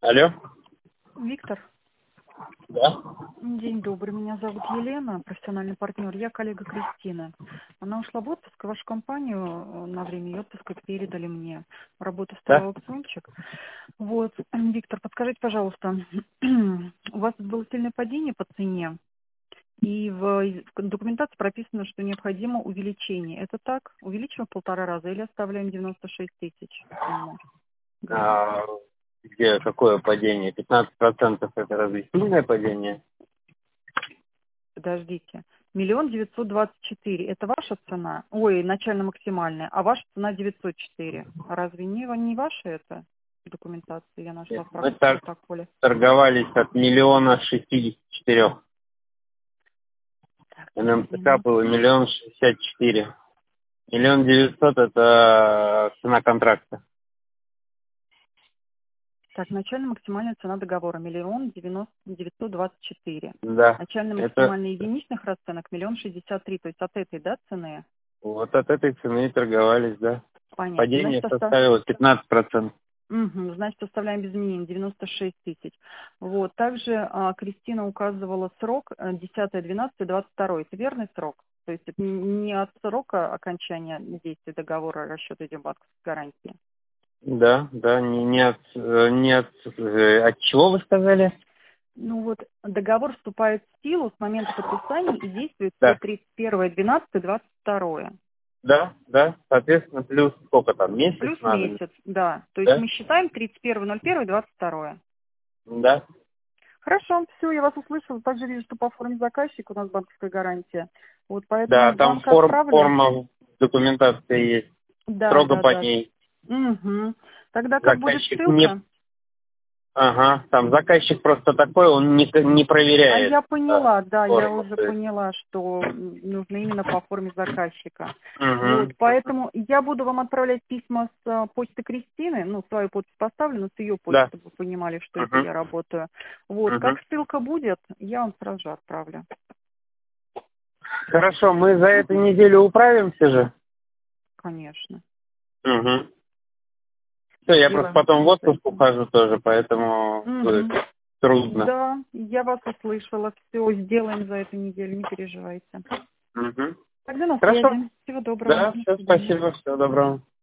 Алло. Виктор, Да. день добрый. Меня зовут Елена, профессиональный партнер. Я коллега Кристины. Она ушла в отпуск, и вашу компанию на время ее отпуска передали мне. Работу Да. второй аукциончик. Вот, Виктор, подскажите, пожалуйста, у вас было сильное падение по цене, и в документации прописано, что необходимо увеличение. Это так? Увеличиваем в 1,5 раза или оставляем 96 тысяч? А, где какое падение? 15% это разве сильное падение? Подождите. 1 924 000. Это ваша цена? Ой, начально-максимальная. А ваша цена 904. Разве не ваша это документация? Я нашла в Мы протоколе. торговались от 1 064 000. Так, НМЦК было 1 064 000. 1 900 000 это цена контракта. Так, начально-максимальная цена договора 1 924 000. Да. Это Начально-максимальная единичных расценок 1 063 000. То есть от этой, да, цены? вот от этой цены и торговались, да. Понятно. Падение составило 15%. Угу, значит, оставляем без изменений 96 тысяч. Вот. Также Кристина указывала срок 10.12.22. Это верный срок? То есть это не от срока окончания действия договора расчета идет банковской гарантии? Да, да, от чего вы сказали? Ну вот, договор вступает в силу с момента подписания и действует по Да. 31.12.22. Да, да, соответственно, плюс сколько там, месяц Плюс надо? месяц, да. То есть Да? мы считаем 31.01.22. Да. Хорошо, все, я вас услышала. Также вижу, что по форме заказчика у нас банковская гарантия. Вот поэтому Да, там бланк отправлю. форма документации есть, Да, строго да, по да. ней. Угу. Тогда как будет Заказчик не... ссылка? Ага, там заказчик просто такой, он не А проверяет я поняла, да, я форму. уже То есть. поняла, что нужно именно по форме заказчика. Вот, Мгм. поэтому я буду вам отправлять письма с почты Кристины, ну, свою подпись поставлю, но с ее почты, Да. чтобы вы понимали, что это Мгм. я работаю. Вот, как Мгм. ссылка будет, я вам сразу же отправлю. Хорошо, мы за эту неделю управимся же? Конечно. Угу. Все, я просто Сделаем потом в отпуск обязательно. ухожу тоже, поэтому будет Угу. трудно. Да, я вас услышала. Все сделаем за эту неделю, не переживайте. Угу. Тогда на Хорошо. связи. Всего доброго. Да, До все, свидания. спасибо, всего доброго.